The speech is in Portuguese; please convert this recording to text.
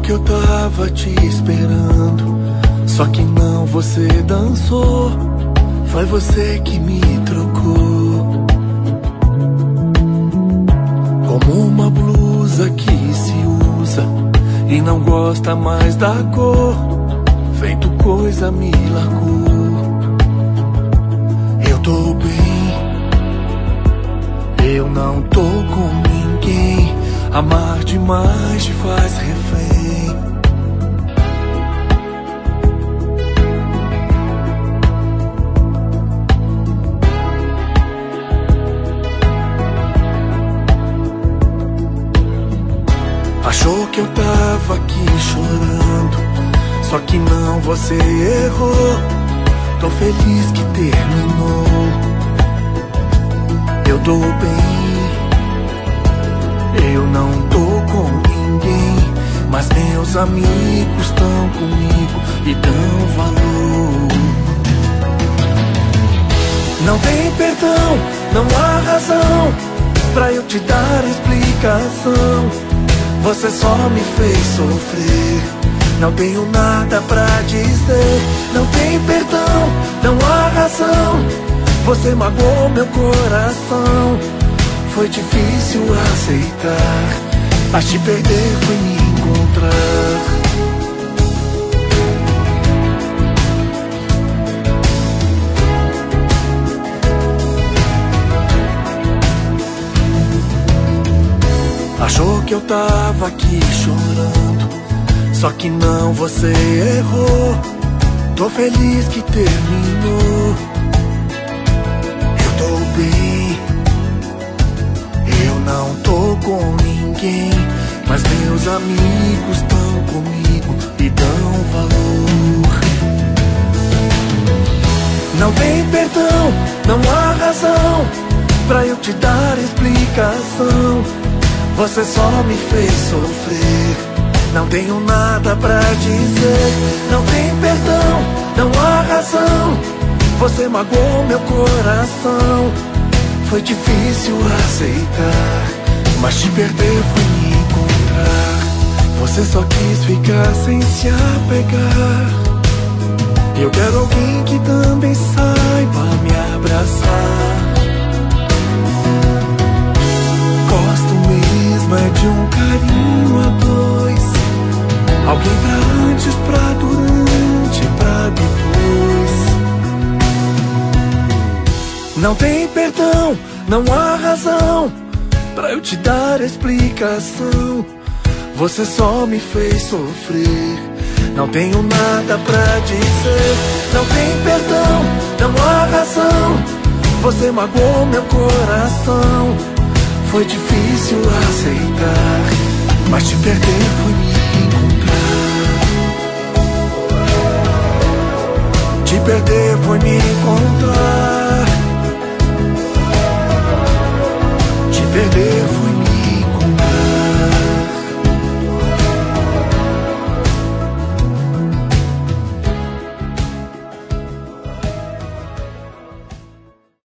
que eu tava te esperando, só que não, você dançou. Foi você que me trocou, como uma blusa que se usa e não gosta mais da cor. Feito coisa me largou. Eu tô bem, eu não tô com ninguém. Amar demais te faz refém. Achou que eu tava aqui chorando, só que não, você errou. Tô feliz que terminou. Eu tô bem, eu não tô com ninguém, mas meus amigos estão comigo e dão valor. Não tem perdão, não há razão pra eu te dar explicação. Você só me fez sofrer, não tenho nada pra dizer. Não tem perdão, não há razão. Você magoou meu coração. Foi difícil aceitar, mas te perder foi me encontrar. Achou que eu tava aqui chorando, só que não, você errou. Tô feliz que terminou. Eu tô bem, eu não tô com ninguém, mas meus amigos estão comigo e dão valor. Não tem perdão, não há razão pra eu te dar explicação. Você só me fez sofrer, não tenho nada pra dizer. Não tem perdão, não há razão. Você magoou meu coração. Foi difícil aceitar, mas te perder foi me encontrar. Você só quis ficar sem se apegar. Eu quero alguém que também saiba me abraçar. Gosto mesmo é de um carinho a dois, alguém pra antes, pra durante, pra depois. Não tem perdão, não há razão pra eu te dar explicação. Você só me fez sofrer, não tenho nada pra dizer. Não tem perdão, não há razão. Você magoou meu coração. Foi difícil aceitar, mas te perder foi me encontrar. Te perder foi me encontrar.